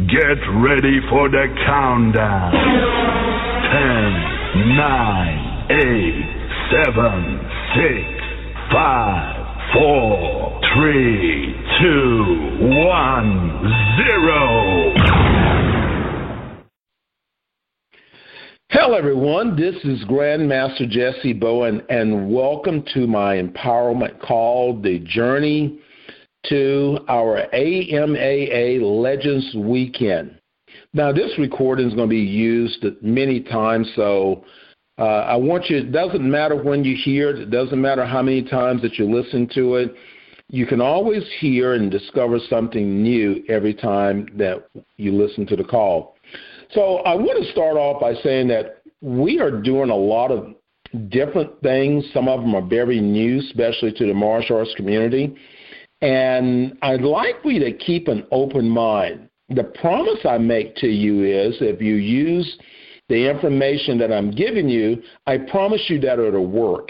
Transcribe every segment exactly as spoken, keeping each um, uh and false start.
Get ready for the countdown. Ten, nine, eight, seven, six, five, four, three, two, one, zero. Hello, everyone. This is Grandmaster Jesse Bowen, and welcome to my empowerment call, The Journey to our A M A A Legends Weekend. Now, this recording is going to be used many times, so uh, I want you, it doesn't matter when you hear it, it doesn't matter how many times that you listen to it, you can always hear and discover something new every time that you listen to the call. So I want to start off by saying that we are doing a lot of different things. Some of them are very new, especially to the martial arts community. And I'd like for you to keep an open mind. The promise I make to you is if you use the information that I'm giving you, I promise you that it'll work.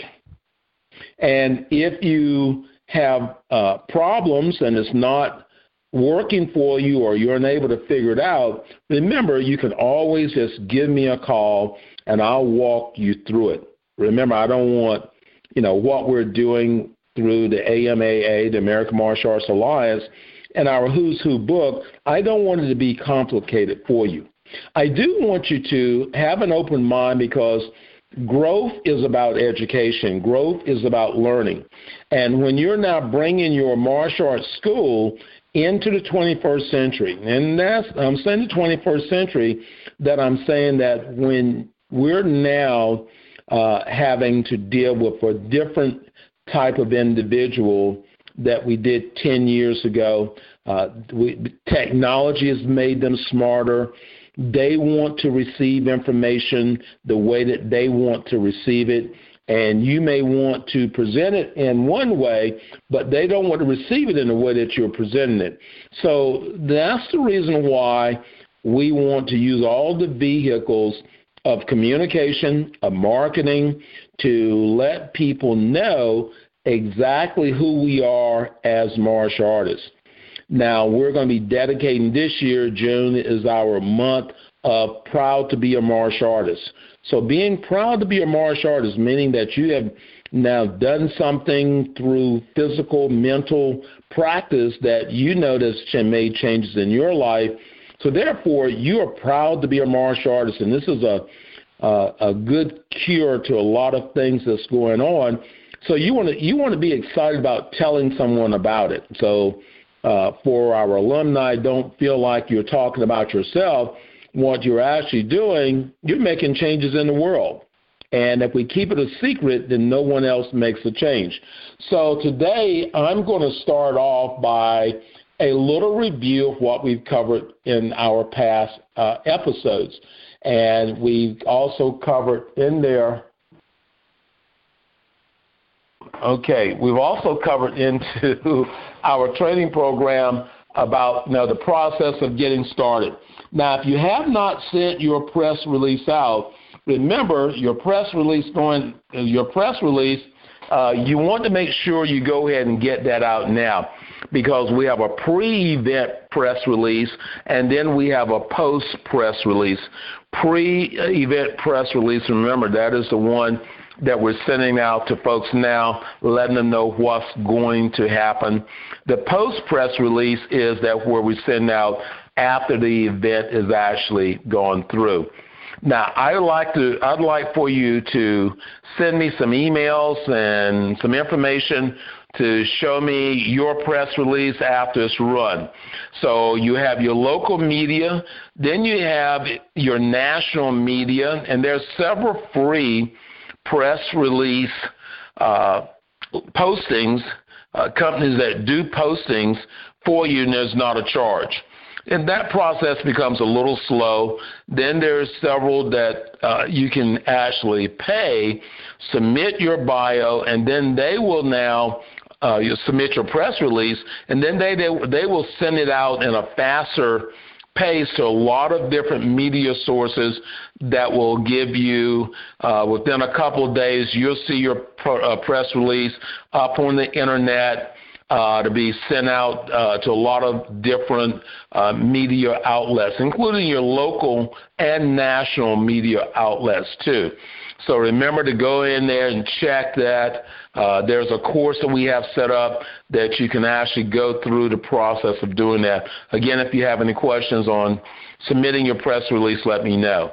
And if you have uh, problems and it's not working for you or you're unable to figure it out, remember, you can always just give me a call and I'll walk you through it. Remember, I don't want, you know, what we're doing through the A M A A, the American Martial Arts Alliance, and our Who's Who book, I don't want it to be complicated for you. I do want you to have an open mind because growth is about education. Growth is about learning. And when you're now bringing your martial arts school into the twenty-first century, and that's, I'm saying the twenty-first century, that I'm saying that when we're now uh, having to deal with a different type of individual that we did ten years ago. Uh, we, technology has made them smarter. They want to receive information the way that they want to receive it, and you may want to present it in one way, but they don't want to receive it in the way that you're presenting it. So that's the reason why we want to use all the vehicles of communication, of marketing, to let people know exactly who we are as martial artists. Now, we're going to be dedicating this year, June is our month of proud to be a martial artist. So being proud to be a martial artist, meaning that you have now done something through physical, mental practice that you noticed made changes in your life. So therefore, you are proud to be a martial artist, and this is a Uh, a good cure to a lot of things that's going on. So you want to you want to be excited about telling someone about it. So uh, for our alumni, don't feel like you're talking about yourself. What you're actually doing, you're making changes in the world. And if we keep it a secret, then no one else makes a change. So today I'm going to start off by a little review of what we've covered in our past uh, episodes. And we've also covered in there, okay, we've also covered into our training program about, you know, the process of getting started. Now, if you have not sent your press release out, remember your press release going, your press release, uh, you want to make sure you go ahead and get that out now, because we have a pre-event press release and then we have a post-press release. Pre-event press release, remember, that is the one that we're sending out to folks now, letting them know what's going to happen. The post-press release is that where we send out after the event is actually gone through. Now, I'd like to, I'd like for you to send me some emails and some information to show me your press release after it's run. So you have your local media, then you have your national media, and there's several free press release uh, postings, uh, companies that do postings for you, and there's not a charge. And that process becomes a little slow. Then there's several that uh, you can actually pay, submit your bio, and then they will now uh, you submit your press release, and then they, they they will send it out in a faster pace to a lot of different media sources that will give you, uh, within a couple of days, you'll see your pro, uh, press release up on the internet. uh, to be sent out uh, to a lot of different uh, media outlets, including your local and national media outlets too. So remember to go in there and check that. Uh, there's a course that we have set up that you can actually go through the process of doing that. Again, if you have any questions on submitting your press release, let me know.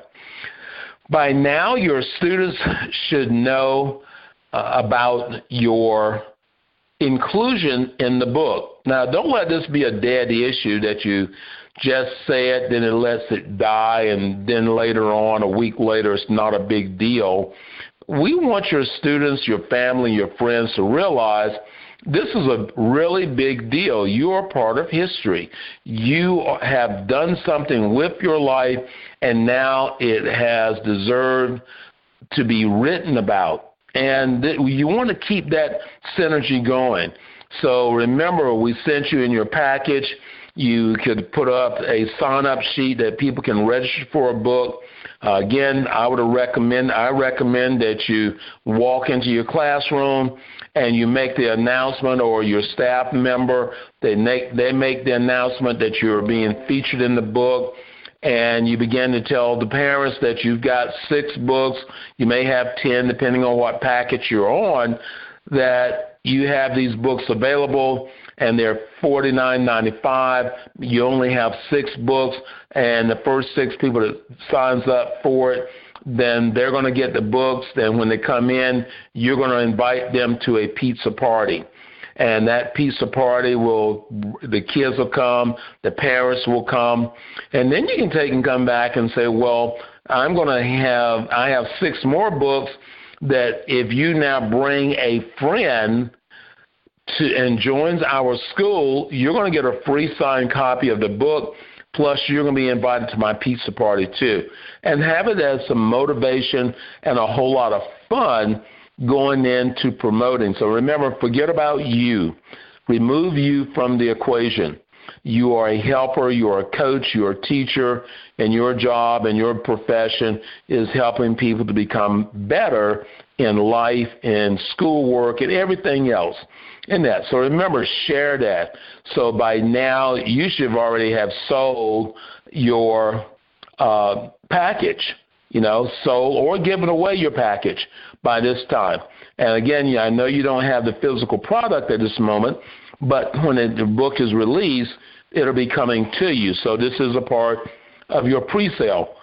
By now, your students should know uh, about your inclusion in the book. Now, don't let this be a dead issue that you just say it, then it lets it die, and then later on, a week later, it's not a big deal. We want your students, your family, your friends to realize this is a really big deal. You are part of history. You have done something with your life, and now it has deserved to be written about. And th- you want to keep that synergy going. So remember, we sent you in your package. You could put up a sign-up sheet that people can register for a book. Uh, again, I would recommend I recommend that you walk into your classroom and you make the announcement, or your staff member, they make they make the announcement that you're being featured in the book. And you begin to tell the parents that you've got six books, you may have ten, depending on what package you're on, that you have these books available, and they're forty-nine ninety-five. You only have six books, and the first six people that signs up for it, then they're going to get the books. Then when they come in, you're going to invite them to a pizza party. And that pizza party will, the kids will come, the parents will come, and then you can take and come back and say, well, I'm going to have, I have six more books that if you now bring a friend to and joins our school, you're going to get a free signed copy of the book, plus you're going to be invited to my pizza party too. And have it as some motivation and a whole lot of fun going into promoting. So remember, forget about you. Remove you from the equation. You are a helper, you are a coach, you are a teacher, and your job and your profession is helping people to become better in life, in schoolwork, and everything else in that. So remember, share that. So by now, you should already have sold your uh, package, you know, sold or given away your package by this time. And again, yeah, I know you don't have the physical product at this moment, but when it, the book is released, it'll be coming to you. So this is a part of your pre-sale.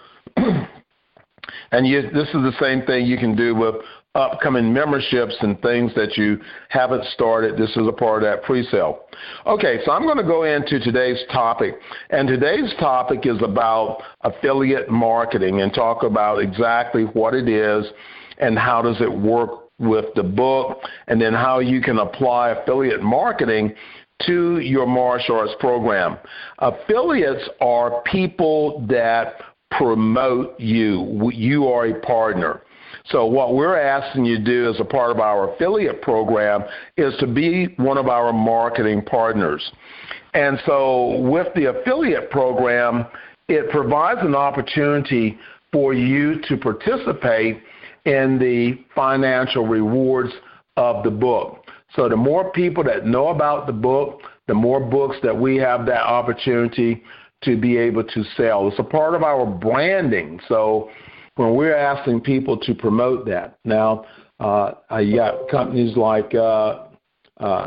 And you, this is the same thing you can do with upcoming memberships and things that you haven't started. This is a part of that pre-sale. Okay, so I'm going to go into today's topic. And today's topic is about affiliate marketing, and talk about exactly what it is and how does it work with the book, and then how you can apply affiliate marketing to your martial arts program. Affiliates are people that promote you. You are a partner. So what we're asking you to do as a part of our affiliate program is to be one of our marketing partners. And so with the affiliate program, it provides an opportunity for you to participate in the financial rewards of the book. So the more people that know about the book, the more books that we have that opportunity to be able to sell. It's a part of our branding. So when we're asking people to promote that. Now, uh, you got companies like uh, uh,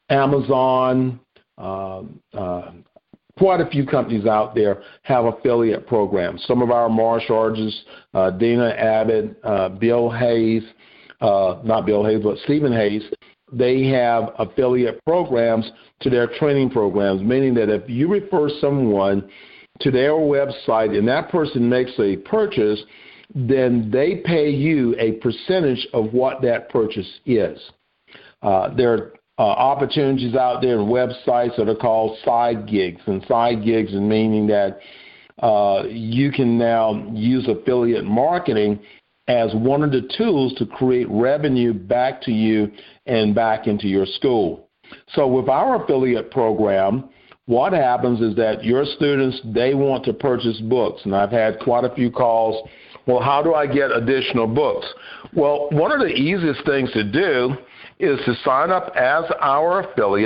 Amazon, uh, uh, quite a few companies out there have affiliate programs. Some of our martial artists, uh, Dana Abbott, uh, Bill Hayes, uh, not Bill Hayes, but Stephen Hayes, they have affiliate programs to their training programs, meaning that if you refer someone to their website and that person makes a purchase, then they pay you a percentage of what that purchase is. Uh, there are uh, opportunities out there and websites that are called side gigs, and side gigs is meaning that uh, you can now use affiliate marketing as one of the tools to create revenue back to you and back into your school. So with our affiliate program, what happens is that your students, they want to purchase books, and I've had quite a few calls. Well, how do I get additional books? Well, one of the easiest things to do is to sign up as our affiliate,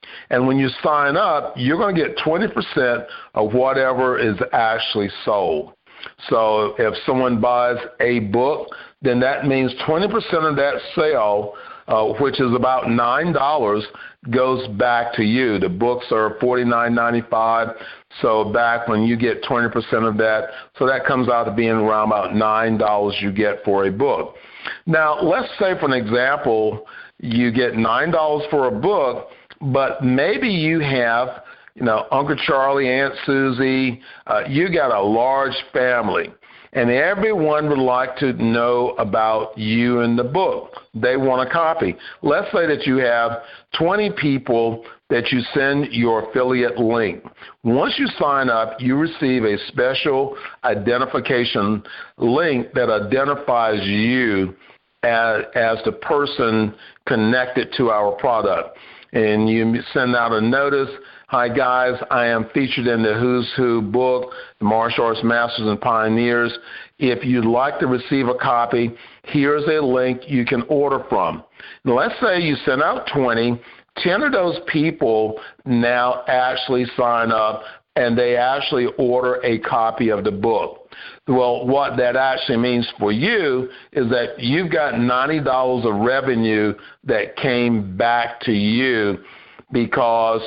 And when you sign up, you're going to get twenty percent of whatever is actually sold. So if someone buys a book, then that means twenty percent of that sale, uh, which is about nine dollars, goes back to you. The books are forty-nine ninety-five, so back when you get twenty percent of that, so that comes out to being around about nine dollars you get for a book. Now, let's say, for an example, you get nine dollars for a book, but maybe you have, you know, Uncle Charlie, Aunt Susie, uh, you got a large family, and everyone would like to know about you and the book. They want a copy. Let's say that you have twenty people that you send your affiliate link. Once you sign up, you receive a special identification link that identifies you as, as the person connected to our product. And you send out a notice, "Hi guys, I am featured in the Who's Who book, The Martial Arts Masters and Pioneers. If you'd like to receive a copy, here's a link you can order from." Now, let's say you send out twenty, ten of those people now actually sign up and they actually order a copy of the book. Well, what that actually means for you is that you've got ninety dollars of revenue that came back to you because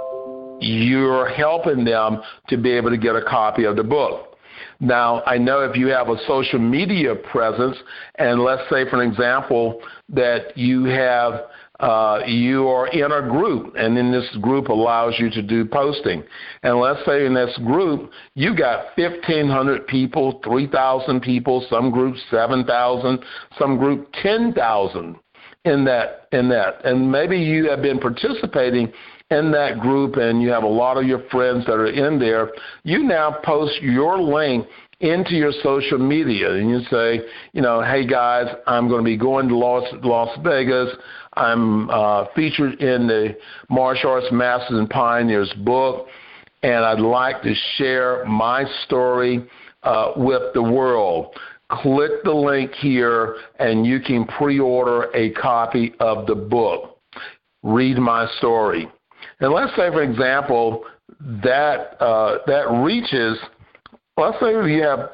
you're helping them to be able to get a copy of the book. Now, I know if you have a social media presence, and let's say, for an example, that you have uh, you are in a group, and then this group allows you to do posting. And let's say in this group, you got fifteen hundred people, three thousand people, some groups seven thousand, some group ten thousand in that, in that. And maybe you have been participating in that group and you have a lot of your friends that are in there. You now post your link into your social media, and you say, you know, "Hey guys, I'm going to be going to Las, Las Vegas. I'm uh, featured in the Martial Arts Masters and Pioneers book, and I'd like to share my story uh, with the world. Click the link here, and you can pre-order a copy of the book. Read my story." And let's say, for example, that uh, that reaches, let's say we have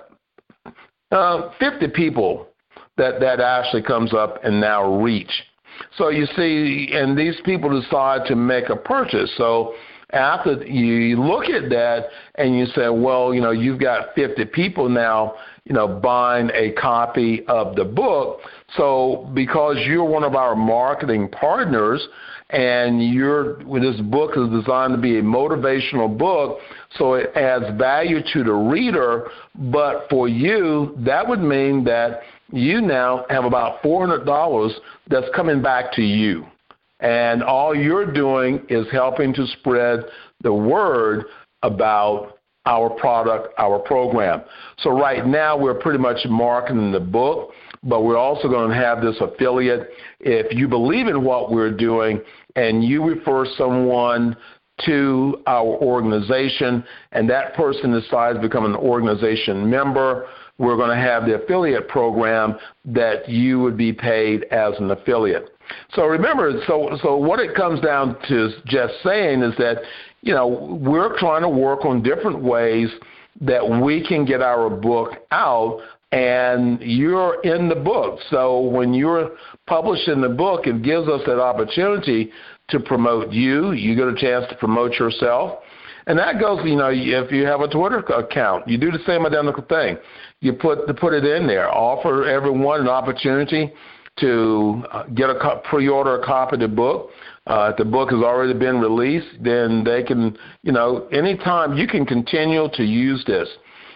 uh, fifty people that, that actually comes up and now reach. So you see, and these people decide to make a purchase. So after you look at that and you say, well, you know, you've got fifty people now, you know, buying a copy of the book. So because you're one of our marketing partners, and you're, this book is designed to be a motivational book, so it adds value to the reader. But for you, that would mean that you now have about four hundred dollars that's coming back to you. And all you're doing is helping to spread the word about our product, our program. So right now we're pretty much marketing the book, but we're also going to have this affiliate. If you believe in what we're doing and you refer someone to our organization and that person decides to become an organization member, we're going to have the affiliate program that you would be paid as an affiliate. So remember, so so what it comes down to just saying is that, you know, we're trying to work on different ways that we can get our book out, and you're in the book. So when you're publishing the book, it gives us that opportunity to promote you. You get a chance to promote yourself. And that goes, you know, if you have a Twitter account, you do the same identical thing. You put to put it in there, offer everyone an opportunity to get a pre-order a copy of the book. Uh, if the book has already been released, then they can, you know, anytime you can continue to use this.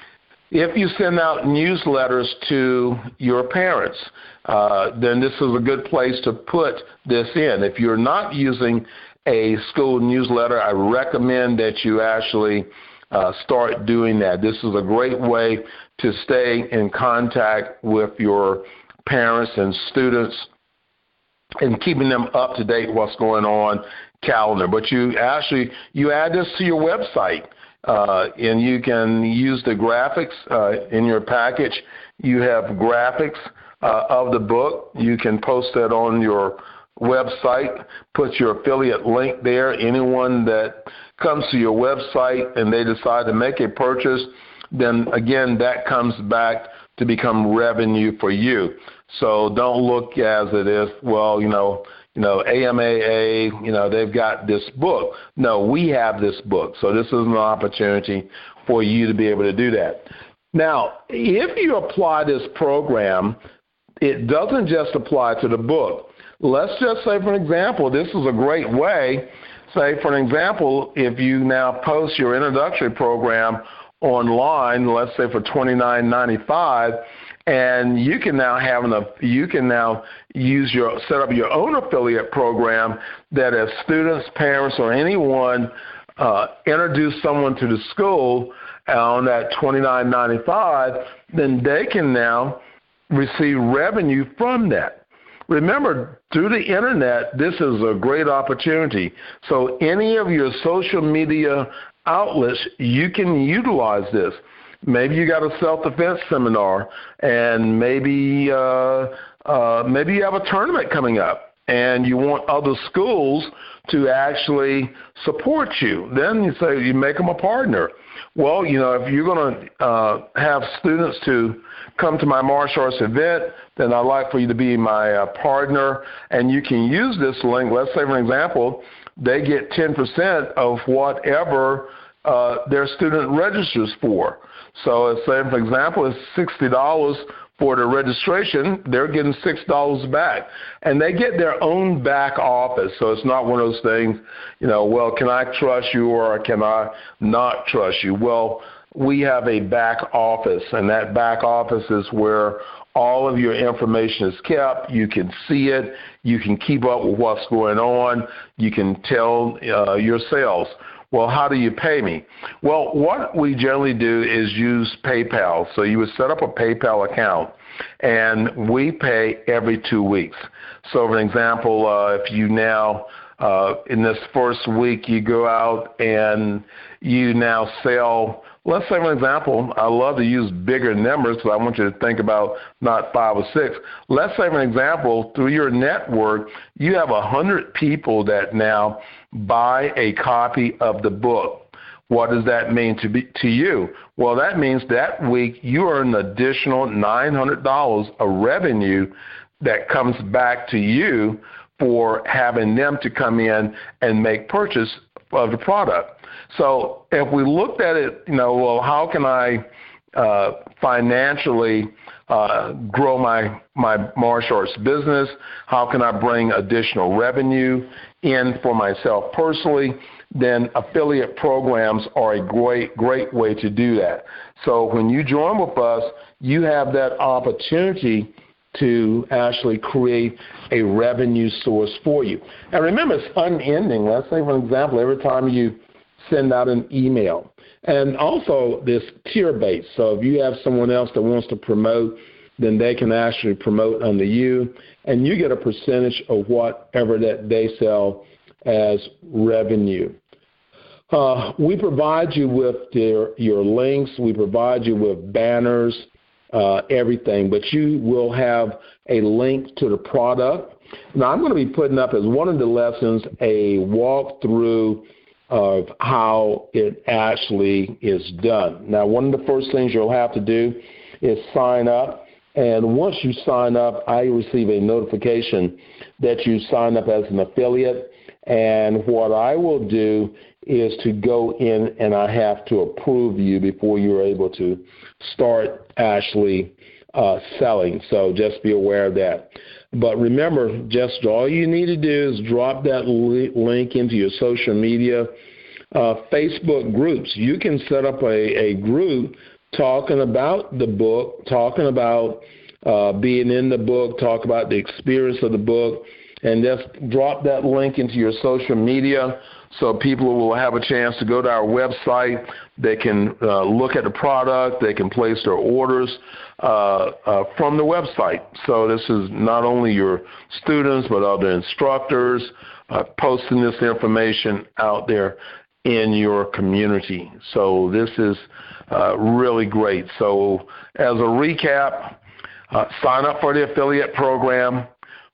If you send out newsletters to your parents, uh, then this is a good place to put this in. If you're not using a school newsletter, I recommend that you actually uh, start doing that. This is a great way to stay in contact with your parents and students and keeping them up to date what's going on calendar. But you actually, you add this to your website. Uh, and you can use the graphics uh, in your package. You have graphics uh, of the book. You can post that on your website, put your affiliate link there. Anyone that comes to your website and they decide to make a purchase, then again, that comes back to become revenue for you. So don't look as it is, well, you know, you know, A M A A, you know, they've got this book. No, we have this book. So this is an opportunity for you to be able to do that. Now, if you apply this program, it doesn't just apply to the book. Let's just say, for example, this is a great way. Say, for an example, if you now post your introductory program online, let's say for twenty-nine ninety-five, and you can now have an you can now use your set up your own affiliate program that if students, parents, or anyone uh, introduce someone to the school on that twenty-nine ninety-five, then they can now receive revenue from that. Remember, through the internet, this is a great opportunity. So any of your social media outlets, you can utilize this. Maybe you got a self-defense seminar, and maybe uh, uh, maybe you have a tournament coming up, and you want other schools to actually support you. Then you say you make them a partner. Well, you know, if you're going to uh, have students to come to my martial arts event, then I'd like for you to be my uh, partner, and you can use this link. Let's say, for example, they get ten percent of whatever uh, their student registers for. So let's say, for example, it's sixty dollars for the registration, they're getting six dollars back. And they get their own back office, so it's not one of those things, you know, well, can I trust you or can I not trust you? Well, we have a back office, and that back office is where all of your information is kept. You can see it. You can keep up with what's going on. You can tell uh, your sales. Well, how do you pay me? Well, what we generally do is use PayPal. So you would set up a PayPal account, and we pay every two weeks. So, for example, uh, if you now, uh, in this first week, you go out and you now sell, let's say, for example, I love to use bigger numbers, so I want you to think about not five or six. Let's say, for example, through your network, you have one hundred people that now buy a copy of the book. What does that mean to be, to you? Well, that means that week you earn an additional nine hundred dollars of revenue that comes back to you for having them to come in and make purchase of the product. So if we looked at it, you know, well, how can I uh, financially uh, grow my, my martial arts business? How can I bring additional revenue in for myself personally? Then affiliate programs are a great, great way to do that. So when you join with us, you have that opportunity to actually create a revenue source for you. And remember, it's unending. Let's say, for example, every time you send out an email. And also this tier-based. So if you have someone else that wants to promote, then they can actually promote under you, and you get a percentage of whatever that they sell as revenue. Uh, we provide you with their, your links. We provide you with banners, uh, everything, but you will have a link to the product. Now, I'm going to be putting up as one of the lessons a walkthrough of how it actually is done. Now, one of the first things you'll have to do is sign up. And once you sign up, I receive a notification that you signed up as an affiliate. And what I will do is to go in and I have to approve you before you're able to start actually uh, selling. So just be aware of that. But remember, just all you need to do is drop that li- link into your social media, uh, Facebook groups. You can set up a, a group talking about the book, talking about uh, being in the book, talk about the experience of the book, and just drop that link into your social media so people will have a chance to go to our website. They can uh, look at the product. They can place their orders uh, uh, from the website. So this is not only your students but other instructors uh, posting this information out there in your community. So this is uh, really great. So as a recap, uh, sign up for the affiliate program.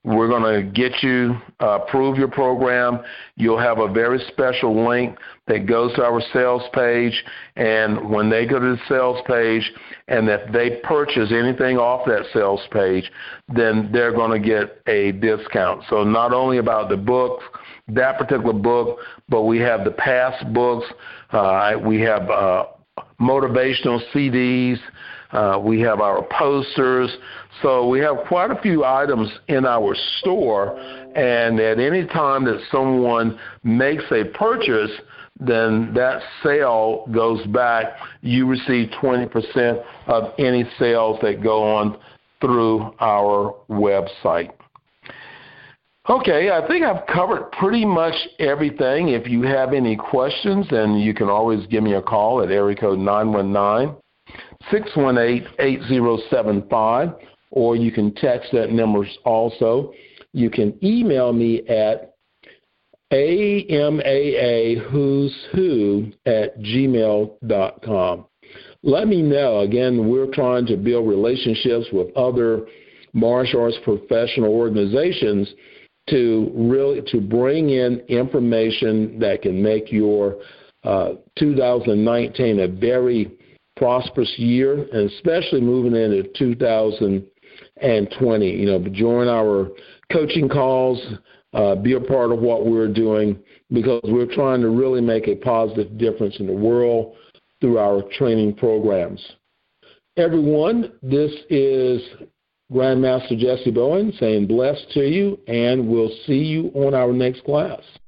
We're going to get you, uh, approve your program. You'll have a very special link that goes to our sales page, and when they go to the sales page and if they purchase anything off that sales page, then they're going to get a discount. So not only about the books, that particular book, but we have the past books. Uh, we have uh, motivational C Ds. Uh, we have our posters. So we have quite a few items in our store, and at any time that someone makes a purchase, then that sale goes back. You receive twenty percent of any sales that go on through our website. Okay, I think I've covered pretty much everything. If you have any questions, then you can always give me a call at area code nine one nine, six one eight, eight zero seven five, or you can text that number also. You can email me at A M A A who's who at gmail dot com. Let me know. Again, we're trying to build relationships with other martial arts professional organizations to really to bring in information that can make your uh, two thousand nineteen a very prosperous year, and especially moving into two thousand twenty. You know, join our coaching calls, uh, be a part of what we're doing, because we're trying to really make a positive difference in the world through our training programs. Everyone, this is Grandmaster Jesse Bowen saying bless to you, and we'll see you on our next class.